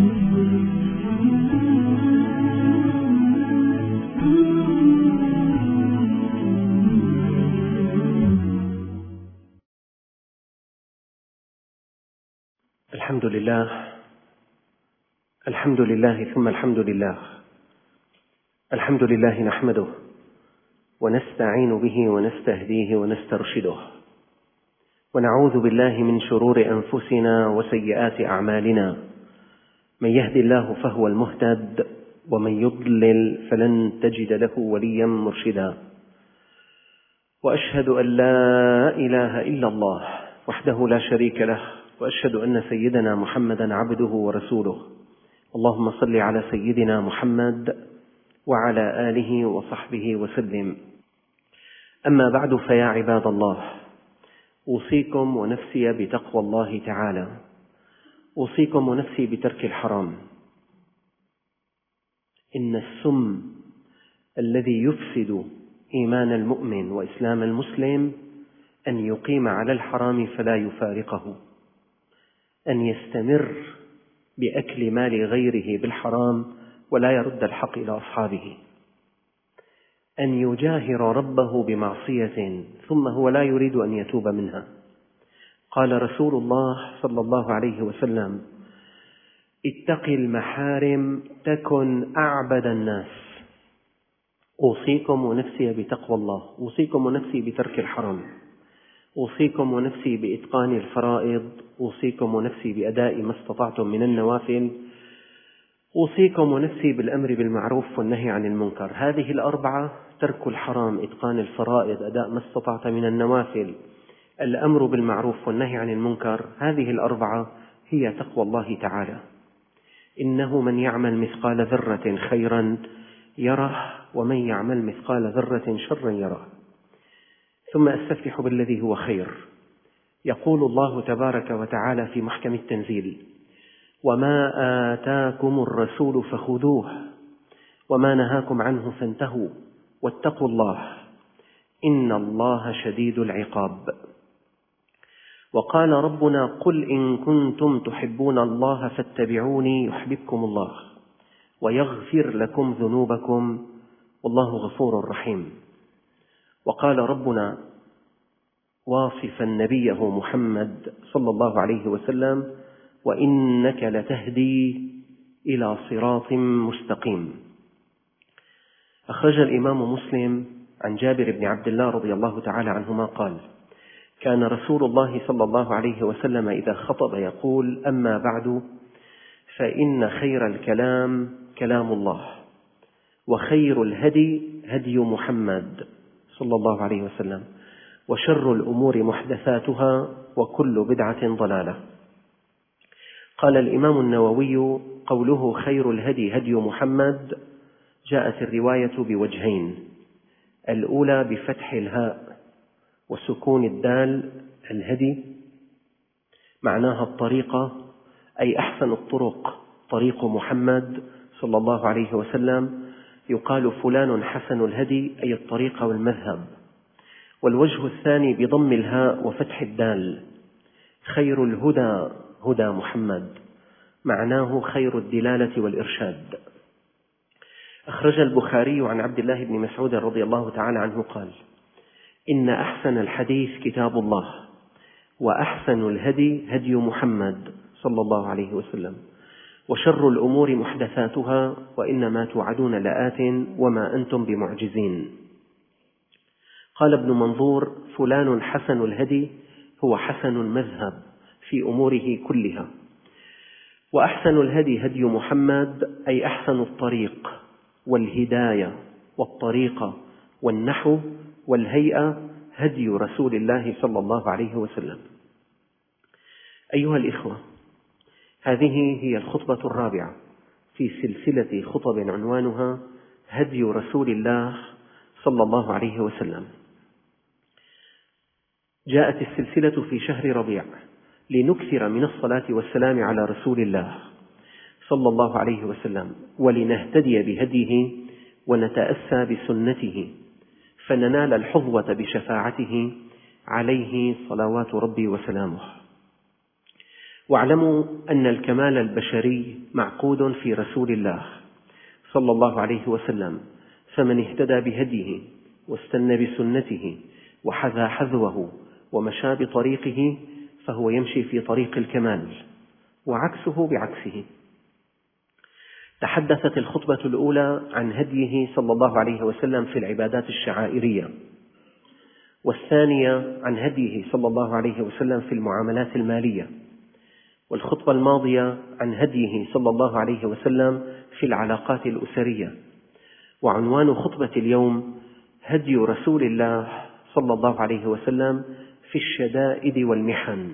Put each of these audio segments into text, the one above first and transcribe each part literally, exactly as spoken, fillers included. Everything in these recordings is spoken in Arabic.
الحمد لله الحمد لله ثم الحمد لله الحمد لله نحمده ونستعين به ونستهديه ونسترشده ونعوذ بالله من شرور أنفسنا وسيئات أعمالنا. من يهد الله فهو المهتد ومن يضلل فلن تجد له وليا مرشدا. وأشهد أن لا إله إلا الله وحده لا شريك له، وأشهد أن سيدنا محمدا عبده ورسوله. اللهم صل على سيدنا محمد وعلى آله وصحبه وسلم. أما بعد، فيا عباد الله، أوصيكم ونفسي بتقوى الله تعالى، أوصيكم ونفسي بترك الحرام. إن السم الذي يفسد إيمان المؤمن وإسلام المسلم أن يقيم على الحرام فلا يفارقه، أن يستمر بأكل مال غيره بالحرام ولا يرد الحق إلى أصحابه، أن يجاهر ربه بمعصية ثم هو لا يريد أن يتوب منها. قال رسول الله صلى الله عليه وسلم: اتق المحارم تكن أعبد الناس. أوصيكم ونفسي بتقوى الله، أوصيكم ونفسي بترك الحرام، أوصيكم ونفسي بإتقان الفرائض، أوصيكم ونفسي بأداء ما استطعتم من النوافل، أوصيكم ونفسي بالأمر بالمعروف والنهي عن المنكر. هذه الأربعة: ترك الحرام، إتقان الفرائض، أداء ما استطعت من النوافل، الأمر بالمعروف والنهي عن المنكر، هذه الأربعة هي تقوى الله تعالى. إنه من يعمل مثقال ذرة خيرا يره، ومن يعمل مثقال ذرة شرا يره. ثم أستفتح بالذي هو خير. يقول الله تبارك وتعالى في محكم التنزيل: وما آتاكم الرسول فخذوه وما نهاكم عنه فانتهوا واتقوا الله إن الله شديد العقاب. وقال ربنا: قل إن كنتم تحبون الله فاتبعوني يحببكم الله ويغفر لكم ذنوبكم والله غفور رحيم. وقال ربنا واصفا نبيه محمد صلى الله عليه وسلم: وإنك لتهدي إلى صراط مستقيم. أخرج الإمام مسلم عن جابر بن عبد الله رضي الله تعالى عنهما قال: كان رسول الله صلى الله عليه وسلم إذا خطب يقول: أما بعد، فإن خير الكلام كلام الله، وخير الهدي هدي محمد صلى الله عليه وسلم، وشر الأمور محدثاتها وكل بدعة ضلالة. قال الإمام النووي: قوله خير الهدي هدي محمد جاءت الرواية بوجهين: الأولى بفتح الهاء وسكون الدال، الهدي معناها الطريقة، أي أحسن الطرق طريق محمد صلى الله عليه وسلم. يقال فلان حسن الهدي، أي الطريقة والمذهب. والوجه الثاني بضم الهاء وفتح الدال: خير الهدى هدى محمد، معناه خير الدلالة والإرشاد. أخرج البخاري عن عبد الله بن مسعود رضي الله تعالى عنه قال: إن أحسن الحديث كتاب الله، وأحسن الهدي هدي محمد صلى الله عليه وسلم، وشر الأمور محدثاتها، وإنما توعدون لآت وما أنتم بمعجزين. قال ابن منظور: فلان حسن الهدي هو حسن المذهب في أموره كلها، وأحسن الهدي هدي محمد، أي أحسن الطريق والهداية والطريقة والنحو والهيئة هدي رسول الله صلى الله عليه وسلم. أيها الإخوة، هذه هي الخطبة الرابعة في سلسلة خطب عنوانها هدي رسول الله صلى الله عليه وسلم. جاءت السلسلة في شهر ربيع لنكثر من الصلاة والسلام على رسول الله صلى الله عليه وسلم، ولنهتدي بهديه ونتأسى بسنته، فننال الحظوة بشفاعته عليه صلوات ربي وسلامه. واعلموا أن الكمال البشري معقود في رسول الله صلى الله عليه وسلم، فمن اهتدى بهديه واستنى بسنته وحذا حذوه ومشى بطريقه فهو يمشي في طريق الكمال، وعكسه بعكسه. تحدثت الخطبة الأولى عن هديه صلى الله عليه وسلم في العبادات الشعائرية، والثانية عن هديه صلى الله عليه وسلم في المعاملات المالية، والخطبة الماضية عن هديه صلى الله عليه وسلم في العلاقات الأسرية. وعنوان خطبة اليوم هدي رسول الله صلى الله عليه وسلم في الشدائد والمحن.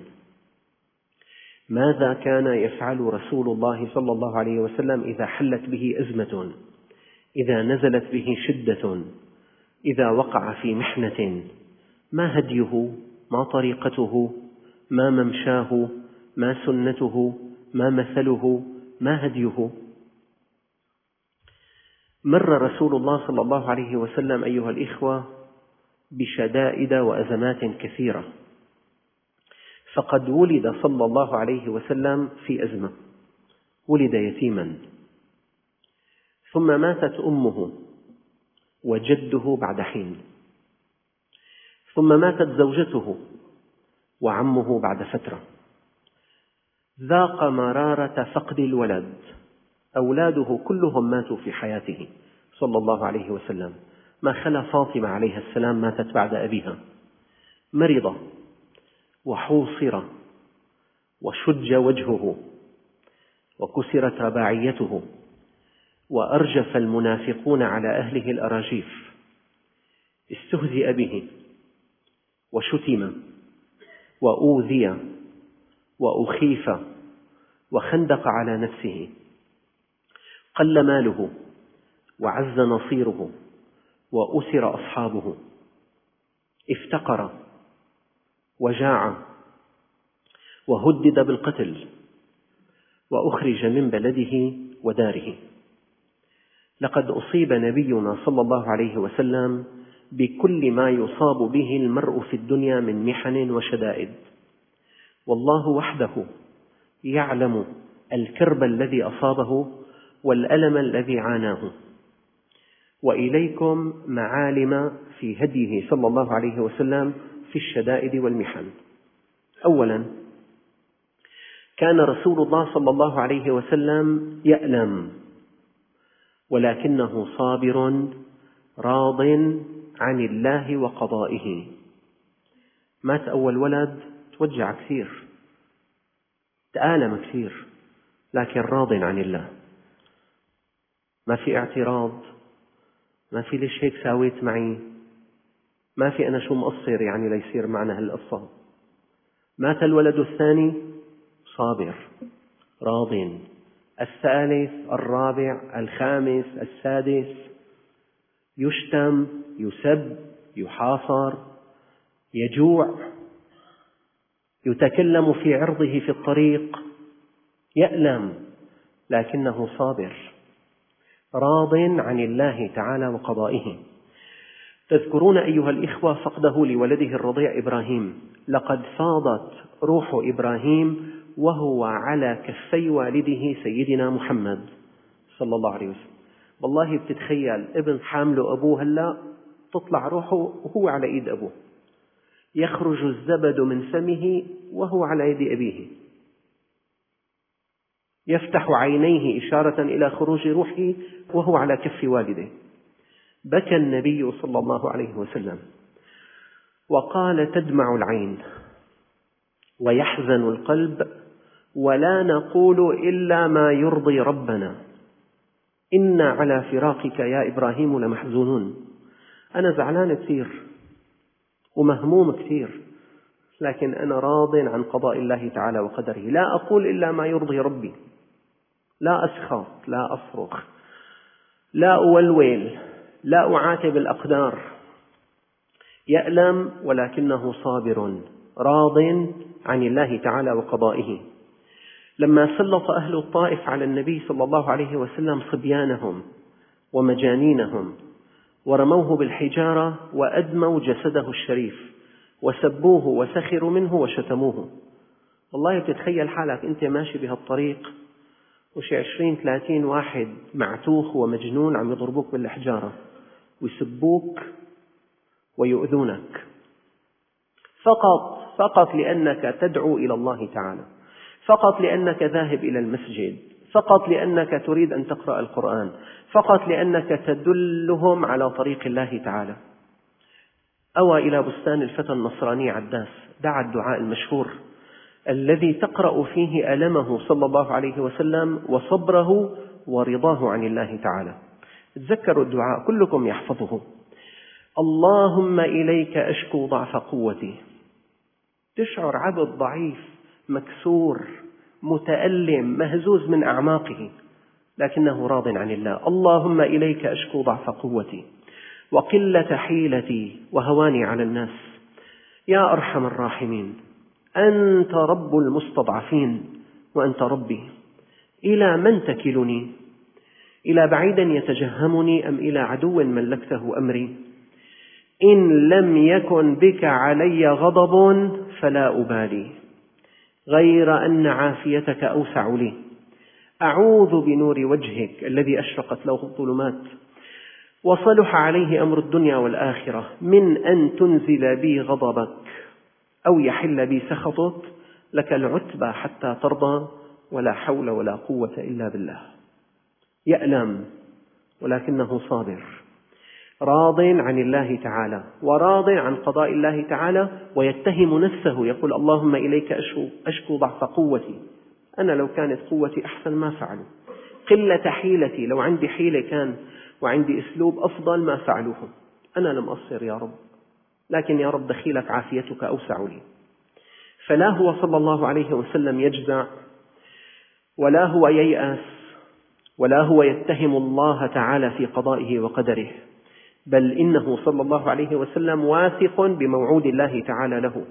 ماذا كان يفعل رسول الله صلى الله عليه وسلم إذا حلت به أزمة، إذا نزلت به شدة، إذا وقع في محنة؟ ما هديه؟ ما طريقته؟ ما ممشاه؟ ما سنته؟ ما مثله؟ ما هديه؟ مر رسول الله صلى الله عليه وسلم أيها الإخوة بشدائد وأزمات كثيرة، فقد ولد صلى الله عليه وسلم في أزمة، ولد يتيما، ثم ماتت أمه وجده بعد حين، ثم ماتت زوجته وعمه بعد فترة. ذاق مرارة فقد الولد، أولاده كلهم ماتوا في حياته صلى الله عليه وسلم، ما خلا فاطمة عليها السلام ماتت بعد أبيها. مرض وحوصر وشج وجهه وكسرت رباعيته، وأرجف المنافقون على أهله الأراجيف، استهزئ به وشتم وأوذي وأخيف وخندق على نفسه، قل ماله وعز نصيره وأسر أصحابه، افتقر وجاع وهدد بالقتل وأخرج من بلده وداره. لقد أصيب نبينا صلى الله عليه وسلم بكل ما يصاب به المرء في الدنيا من محن وشدائد، والله وحده يعلم الكرب الذي أصابه والألم الذي عاناه. وإليكم معالم في هديه صلى الله عليه وسلم في الشدائد والمحن. أولا، كان رسول الله صلى الله عليه وسلم يألم، ولكنه صابر راض عن الله وقضائه. مات أول ولد، توجع كثير، تآلم كثير، لكن راض عن الله، ما في اعتراض، ما في ليش هيك ساويت معي، ما في أنا شو مقصر يعني ليصير معنا هالقصة. مات الولد الثاني، صابر راض. الثالث، الرابع، الخامس، السادس، يشتم، يسب، يحاصر، يجوع، يتكلم في عرضه في الطريق، يألم، لكنه صابر راض عن الله تعالى وقضائه. تذكرون أيها الإخوة فقده لولده الرضيع إبراهيم، لقد فاضت روح إبراهيم وهو على كفي والده سيدنا محمد صلى الله عليه وسلم. والله بتتخيل ابن حامله أبوه هلأ تطلع روحه وهو على إيد أبوه، يخرج الزبد من فمه وهو على يد أبيه، يفتح عينيه إشارة إلى خروج روحه وهو على كف والده. بكى النبي صلى الله عليه وسلم وقال: تدمع العين ويحزن القلب، ولا نقول إلا ما يرضي ربنا، إنا على فراقك يا إبراهيم لمحزونون. أنا زعلان كثير ومهموم كثير، لكن أنا راض عن قضاء الله تعالى وقدره، لا أقول إلا ما يرضي ربي، لا أسخط، لا أصرخ، لا أولول، لا أعاتب الأقدار. يألم ولكنه صابر راض عن الله تعالى وقضائه. لما سلط أهل الطائف على النبي صلى الله عليه وسلم صبيانهم ومجانينهم ورموه بالحجارة وأدموا جسده الشريف وسبوه وسخروا منه وشتموه، والله بتتخيل حالك أنت ماشي بهالطريق وشي عشرين ثلاثين واحد معتوخ ومجنون عم يضربوك بالحجارة ويسبوك ويؤذونك، فقط فقط لأنك تدعو إلى الله تعالى، فقط لأنك ذاهب إلى المسجد، فقط لأنك تريد أن تقرأ القرآن، فقط لأنك تدلهم على طريق الله تعالى. أوى إلى بستان الفتى النصراني عداس، دعا الدعاء المشهور الذي تقرأ فيه ألمه صلى الله عليه وسلم وصبره ورضاه عن الله تعالى. تذكروا الدعاء، كلكم يحفظه: اللهم إليك أشكو ضعف قوتي. تشعر عبد ضعيف مكسور متألم مهزوز من أعماقه، لكنه راض عن الله. اللهم إليك أشكو ضعف قوتي وقلة حيلتي وهواني على الناس، يا أرحم الراحمين، أنت رب المستضعفين وأنت ربي، إلى من تكلني؟ إلى بعيد يتجهمني أم إلى عدو ملكته أمري؟ إن لم يكن بك علي غضب فلا أبالي، غير أن عافيتك أوسع لي. أعوذ بنور وجهك الذي أشرقت له الظلمات وصلح عليه أمر الدنيا والآخرة من أن تنزل بي غضبك أو يحل بي سخطك، لك العتبى حتى ترضى، ولا حول ولا قوة إلا بالله. يألم ولكنه صابر، راض عن الله تعالى وراض عن قضاء الله تعالى، ويتهم نفسه يقول: اللهم إليك أشكو, أشكو ضعف قوتي، أنا لو كانت قوتي أحسن ما فعلوا، قلة حيلتي، لو عندي حيلة كان وعندي أسلوب أفضل ما فعلوه، أنا لم أقصر يا رب، لكن يا رب دخيلك عافيتك أوسع لي. فلا هو صلى الله عليه وسلم يجزع، ولا هو ييأس، ولا هو يتهم الله تعالى في قضائه وقدره، بل إنه صلى الله عليه وسلم واثق بموعود الله تعالى له،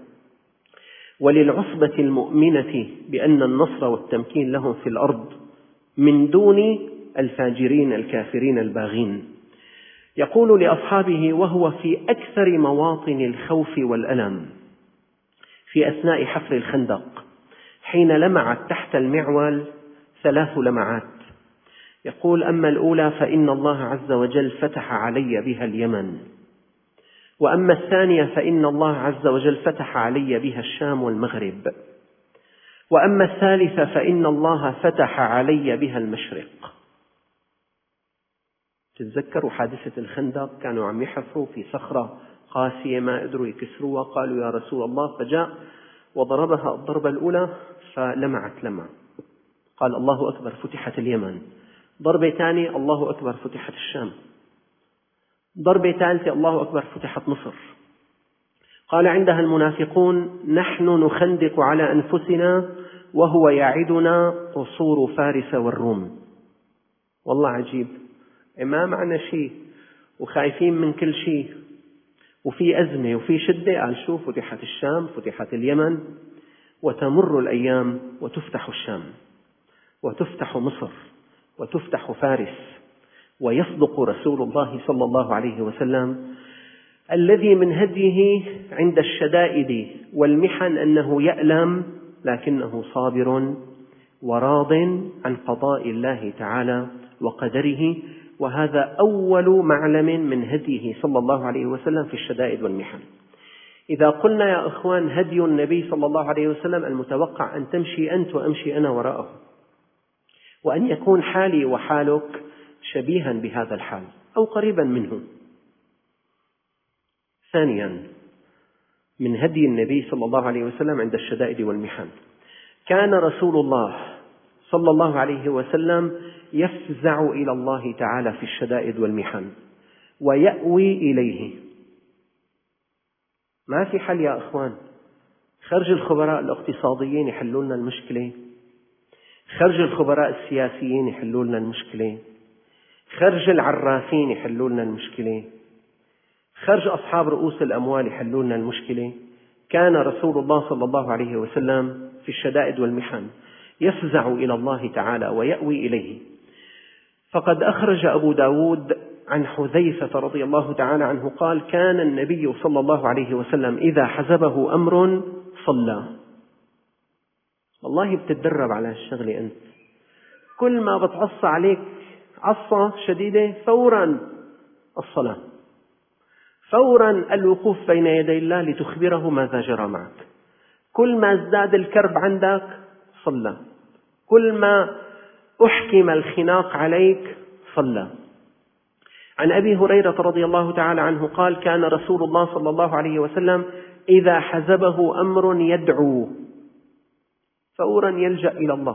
وللعصبة المؤمنة بأن النصر والتمكين لهم في الأرض من دون الفاجرين الكافرين الباغين. يقول لأصحابه وهو في أكثر مواطن الخوف والألم في أثناء حفر الخندق، حين لمعت تحت المعول ثلاث لمعات، يقول: أما الأولى فإن الله عز وجل فتح علي بها اليمن، وأما الثانية فإن الله عز وجل فتح علي بها الشام والمغرب، وأما الثالثة فإن الله فتح علي بها المشرق. تتذكروا حادثة الخندق، كانوا عم يحفروا في صخرة قاسية ما قدروا يكسروها، قالوا: يا رسول الله، فجاء وضربها الضربة الأولى فلمعت لمع، قال: الله أكبر، فتحت اليمن. ضربة ثانية: الله أكبر، فتحت الشام. ضربة ثالثة: الله أكبر، فتحت مصر. قال عندها المنافقون: نحن نخندق على أنفسنا وهو يعدنا قصور فارس والروم. والله عجيب، ما معنا شيء وخايفين من كل شيء وفي أزمة وفي شدة، قال: شوف، فتحت الشام، فتحت اليمن، وتمر الأيام وتفتح الشام وتفتح مصر وتفتح فارس، ويصدق رسول الله صلى الله عليه وسلم الذي من هديه عند الشدائد والمحن أنه يألم لكنه صابر وراض عن قضاء الله تعالى وقدره، وهذا أول معلم من هديه صلى الله عليه وسلم في الشدائد والمحن. إذا قلنا يا أخوان هدي النبي صلى الله عليه وسلم، المتوقع أن تمشي أنت وأمشي أنا وراءه، وأن يكون حالي وحالك شبيها بهذا الحال أو قريبا منه. ثانيا، من هدي النبي صلى الله عليه وسلم عند الشدائد والمحن، كان رسول الله صلى الله عليه وسلم يفزع إلى الله تعالى في الشدائد والمحن ويأوي إليه. ما في حل يا أخوان، خرج الخبراء الاقتصاديين يحلوا لنا المشكلة، خرج الخبراء السياسيين يحلوا لنا المشكلة، خرج العرافين يحلوا لنا المشكلة، خرج أصحاب رؤوس الأموال يحلوا لنا المشكلة. كان رسول الله صلى الله عليه وسلم في الشدائد والمحن يفزع إلى الله تعالى ويأوي إليه. فقد أخرج أبو داود عن حذيفة رضي الله تعالى عنه قال: كان النبي صلى الله عليه وسلم إذا حزبه أمر صلى. والله بتتدرب على هالشغلة أنت. كل ما بتعصى عليك عصة شديدة فورا الصلاة، فورا الوقوف بين يدي الله لتخبره ماذا جرى معك. كل ما ازداد الكرب عندك صلى، كل ما أحكم الخناق عليك صلى. عن أبي هريرة رضي الله تعالى عنه قال: كان رسول الله صلى الله عليه وسلم إذا حزبه أمر يدعو، فورا يلجأ إلى الله.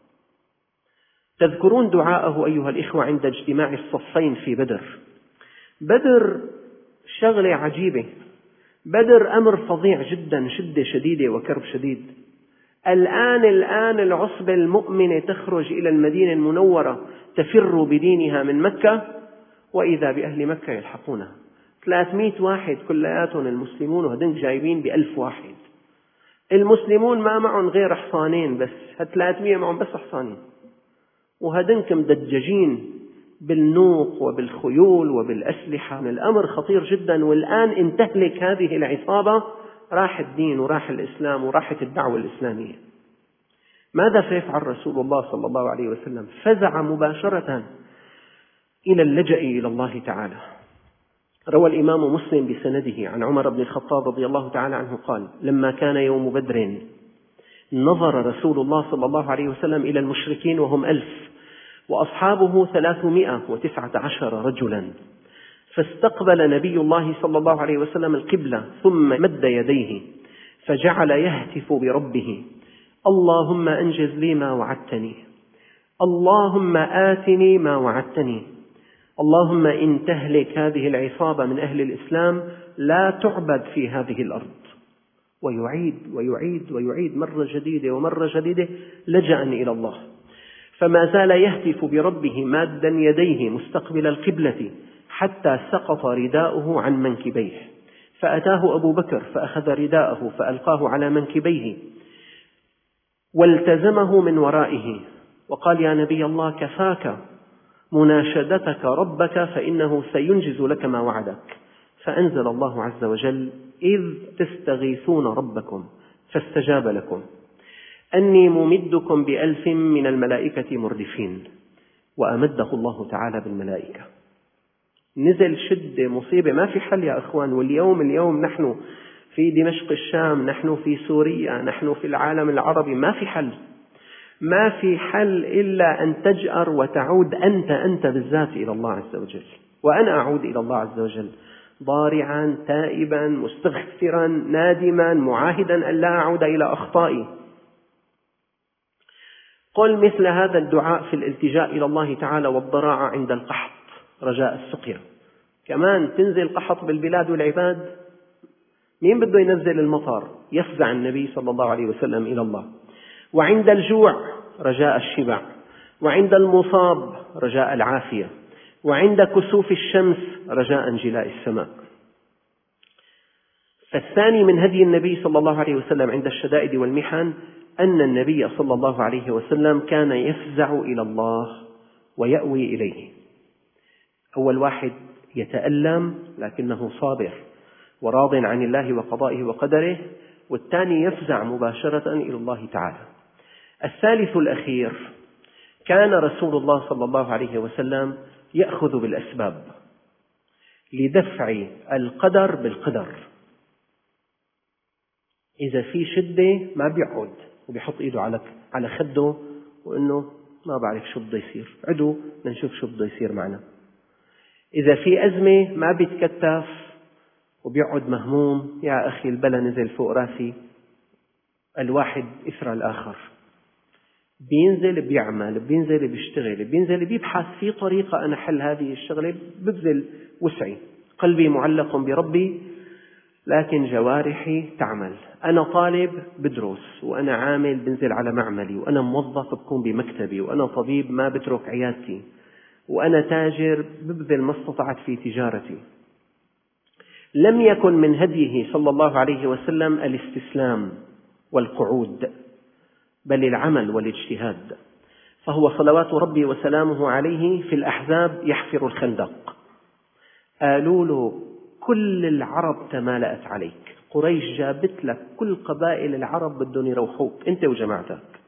تذكرون دعاءه أيها الإخوة عند اجتماع الصفين في بدر. بدر شغلة عجيبة، بدر أمر فظيع جدا، شدة شديدة وكرب شديد. الآن الآن العصبة المؤمنة تخرج إلى المدينة المنورة تفر بدينها من مكة، وإذا بأهل مكة يلحقونها. ثلاثمئة واحد كلياتهم المسلمون، وهدنك جايبين بألف واحد. المسلمون ما معهم غير حصانين بس، هالثلاثمئة معهم بس حصانين، وهدنك مدججين بالنوق وبالخيول وبالأسلحة. الأمر خطير جدا. والآن إن تهلك هذه العصابة راح الدين وراح الإسلام وراحت الدعوة الإسلامية. ماذا سيفعل رسول الله صلى الله عليه وسلم؟ فزع مباشرة إلى اللجأ إلى الله تعالى. روى الإمام مسلم بسنده عن عمر بن الخطاب رضي الله تعالى عنه قال: لما كان يوم بدر نظر رسول الله صلى الله عليه وسلم إلى المشركين وهم ألف وأصحابه ثلاثمائة وتسعة عشر رجلا، فاستقبل نبي الله صلى الله عليه وسلم القبلة ثم مد يديه فجعل يهتف بربه: اللهم أنجز لي ما وعدتني، اللهم آتني ما وعدتني، اللهم إن تهلك هذه العصابة من أهل الإسلام لا تعبد في هذه الأرض. ويعيد ويعيد ويعيد مرة جديدة ومرة جديدة لجأ إلى الله. فما زال يهتف بربه مادا يديه مستقبل القبلة حتى سقط رداؤه عن منكبيه، فأتاه أبو بكر فأخذ رداءه فألقاه على منكبيه والتزمه من ورائه وقال: يا نبي الله كفاك مناشدتك ربك فإنه سينجز لك ما وعدك. فأنزل الله عز وجل: إذ تستغيثون ربكم فاستجاب لكم أني ممدكم بألف من الملائكة مردفين. وأمده الله تعالى بالملائكة. نزل شدة مصيبة ما في حل يا أخوان. واليوم اليوم نحن في دمشق الشام، نحن في سوريا، نحن في العالم العربي، ما في حل، ما في حل إلا أن تجأر وتعود أنت أنت بالذات إلى الله عز وجل. وأنا أعود إلى الله عز وجل ضارعا تائبا مستغفرا نادما معاهدا أن لا أعود إلى أخطائي. قل مثل هذا الدعاء في الالتجاء إلى الله تعالى والضراعة عند القحط رجاء السقيا. كمان تنزل قحط بالبلاد والعباد، مين بده ينزل المطر؟ يفزع النبي صلى الله عليه وسلم إلى الله. وعند الجوع رجاء الشبع، وعند المصاب رجاء العافية، وعند كسوف الشمس رجاء انجلاء السماء. فالثاني من هدي النبي صلى الله عليه وسلم عند الشدائد والمحن أن النبي صلى الله عليه وسلم كان يفزع إلى الله ويأوي إليه. أول واحد يتألم لكنه صابر وراض عن الله وقضائه وقدره، والثاني يفزع مباشرة إلى الله تعالى. الثالث الأخير كان رسول الله صلى الله عليه وسلم يأخذ بالأسباب لدفع القدر بالقدر. إذا في شدة ما بيقعد وبيحط إيده على على خده وإنه ما بعرف شو بده يصير، عدو نشوف شو بده يصير معنا. إذا في أزمة ما بيتكتف وبيقعد مهموم، يا أخي البلا نزل فوق راسي، الواحد إثر الآخر. بينزل بيعمل، بينزل بيشتغل، بينزل بيبحث في طريقة أنا حل هذه الشغلة، ببذل وسعي. قلبي معلق بربي لكن جوارحي تعمل. أنا طالب بدرس، وأنا عامل بنزل على معملي، وأنا موظف بكون بمكتبي، وأنا طبيب ما بترك عيادتي، وأنا تاجر ببذل ما استطعت في تجارتي. لم يكن من هديه صلى الله عليه وسلم الاستسلام والقعود، بل العمل والاجتهاد. فهو صلوات ربي وسلامه عليه في الأحزاب يحفر الخندق، قالوا له كل العرب تمالأت عليك، قريش جابت لك كل قبائل العرب بدهم يروحوك أنت وجماعتك،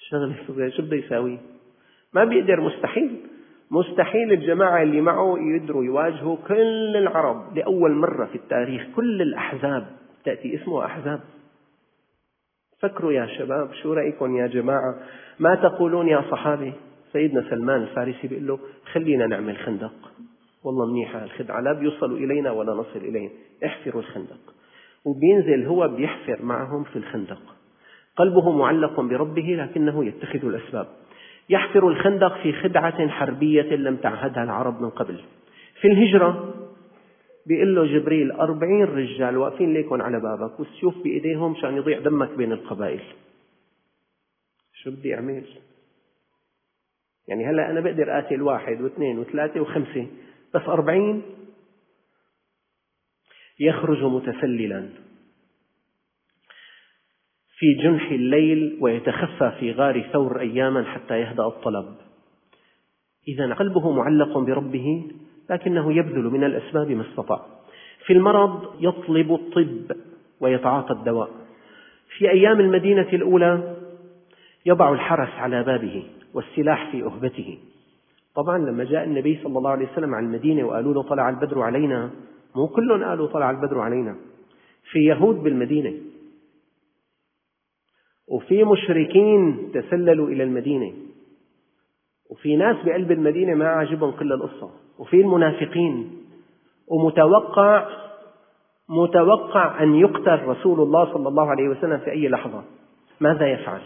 شغلة شو بده يساوي؟ ما بيقدر، مستحيل مستحيل الجماعة اللي معه يقدروا يواجهوا كل العرب لأول مرة في التاريخ. كل الأحزاب تأتي اسمها أحزاب. فكروا يا شباب، شو رأيكم يا جماعة؟ ما تقولون يا صحابة؟ سيدنا سلمان الفارسي بيقول له خلينا نعمل خندق، والله منيحة الخدعة، لا بيوصلوا إلينا ولا نصل إليهم، احفروا الخندق. وبينزل هو بيحفر معهم في الخندق، قلبه معلق بربه لكنه يتخذ الأسباب. يحفر الخندق في خدعة حربية لم تعهدها العرب من قبل. في الهجرة بيقول له جبريل أربعين رجال واقفين ليكن على بابك والسيوف بإيديهم شان يضيع دمك بين القبائل. شو بدي أعمل؟ يعني هلأ أنا بقدر قاتل واحد واثنين وثلاثة وخمسة، بس أربعين؟ يخرج متسللا في جنح الليل ويتخفى في غار ثور أياما حتى يهدأ الطلب. إذا قلبه معلق بربه لكنه يبذل من الأسباب ما استطاع. في المرض يطلب الطب ويتعاطى الدواء. في أيام المدينة الأولى يضع الحرس على بابه والسلاح في أهبته. طبعا لما جاء النبي صلى الله عليه وسلم على المدينة وقالوا له طلع البدر علينا، مو كلهم قالوا طلع البدر علينا. في يهود بالمدينة وفي مشركين تسللوا إلى المدينة وفي ناس بقلب المدينة ما عجبهم كل القصة وفي المنافقين، ومتوقع متوقع أن يقتل رسول الله صلى الله عليه وسلم في أي لحظة. ماذا يفعل؟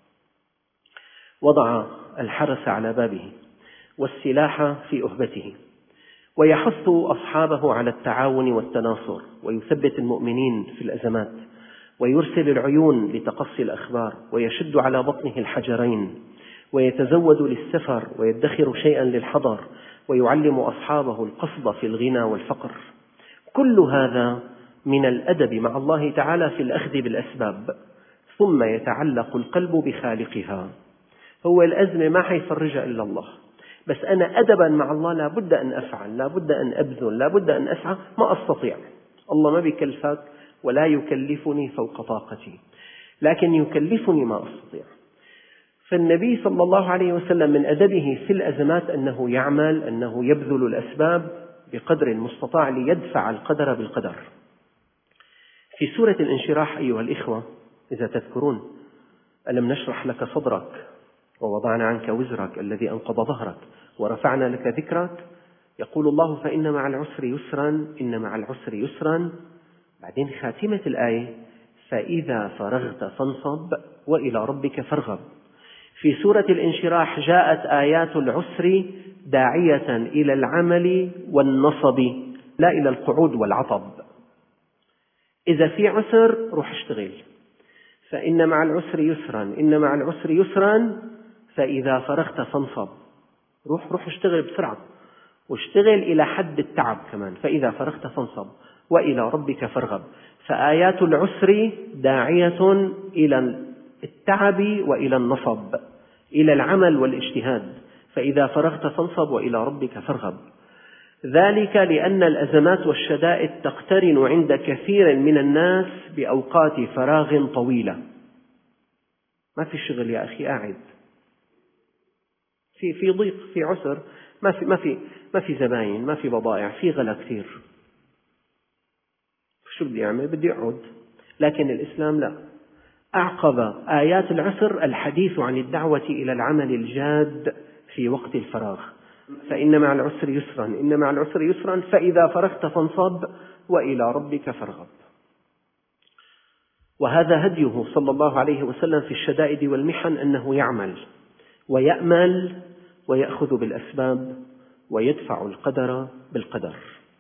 وضع الحرس على بابه والسلاح في أهبته ويحث أصحابه على التعاون والتناصر ويثبت المؤمنين في الأزمات ويرسل العيون لتقصي الأخبار ويشد على بطنه الحجرين ويتزود للسفر ويدخر شيئا للحضر ويعلم أصحابه القصد في الغنى والفقر. كل هذا من الأدب مع الله تعالى في الأخذ بالأسباب. ثم يتعلق القلب بخالقها. هو الأزمة ما حيفرجها إلا الله، بس أنا أدبا مع الله لا بد أن أفعل، لا بد أن أبذل، لا بد أن أسعى. ما أستطيع، الله ما بيكلفك ولا يكلفني فوق طاقتي، لكن يكلفني ما أستطيع. فالنبي صلى الله عليه وسلم من أدبه في الأزمات أنه يعمل، أنه يبذل الأسباب بقدر المستطاع ليدفع القدر بالقدر. في سورة الانشراح أيها الإخوة إذا تذكرون: ألم نشرح لك صدرك ووضعنا عنك وزرك الذي أنقض ظهرك ورفعنا لك ذكرك. يقول الله: فإن مع العسر يسرا، إن مع العسر يسرا. بعدين خاتمة الآية: فإذا فرغت فانصب وإلى ربك فارغب. في سورة الانشراح جاءت آيات العسر داعية إلى العمل والنصب لا إلى القعود والعطب. إذا في عسر روح اشتغل، فإن مع العسر يسرا، إن مع العسر يسرا، فإذا فرغت فانصب. روح روح اشتغل بسرعة واشتغل إلى حد التعب كمان. فإذا فرغت فانصب وإلى ربك فارغب. فآيات العسر داعية إلى التعب وإلى النصب، إلى العمل والاجتهاد. فإذا فرغت فانصب وإلى ربك فارغب. ذلك لأن الأزمات والشدائد تقترن عند كثير من الناس بأوقات فراغ طويلة. ما في شغل يا أخي، قاعد في في ضيق، في عسر، ما في ما في ما في زباين، ما في بضائع، في غلا كثير. شو بدي أعمل؟ بدي أقعد. لكن الإسلام لا، أعقب آيات العسر الحديث عن الدعوة إلى العمل الجاد في وقت الفراغ. فإن مع العسر يسرا، إن مع العسر يسرا، فإذا فرغت فانصب وإلى ربك فارغب. وهذا هديه صلى الله عليه وسلم في الشدائد والمحن، أنه يعمل ويأمل ويأخذ بالأسباب ويدفع القدر بالقدر.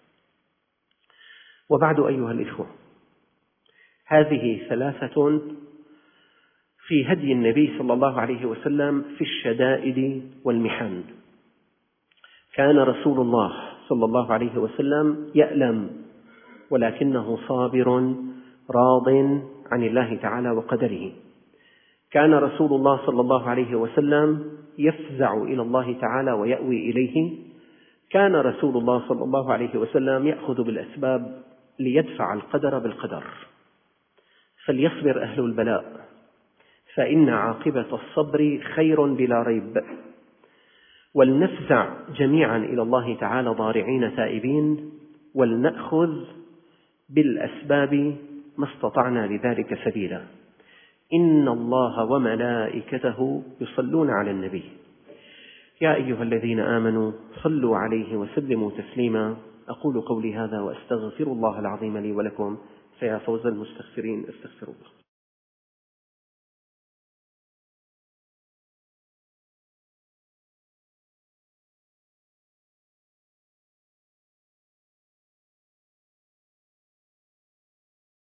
وبعد أيها الإخوة، هذه ثلاثة في هدي النبي صلى الله عليه وسلم في الشدائد والمحن. كان رسول الله صلى الله عليه وسلم يألم ولكنه صابر راض عن الله تعالى وقدره. كان رسول الله صلى الله عليه وسلم يفزع إلى الله تعالى ويأوي إليه. كان رسول الله صلى الله عليه وسلم يأخذ بالأسباب ليدفع القدر بالقدر. فليصبر أهل البلاء، فإن عاقبة الصبر خير بلا ريب. ولنفزع جميعا إلى الله تعالى ضارعين تائبين، ولنأخذ بالأسباب ما استطعنا لذلك سبيلا. إن الله وملائكته يصلون على النبي يا أيها الذين آمنوا صلوا عليه وسلموا تسليما. أقول قولي هذا وأستغفر الله العظيم لي ولكم، فيا فوز المستغفرين استغفر الله.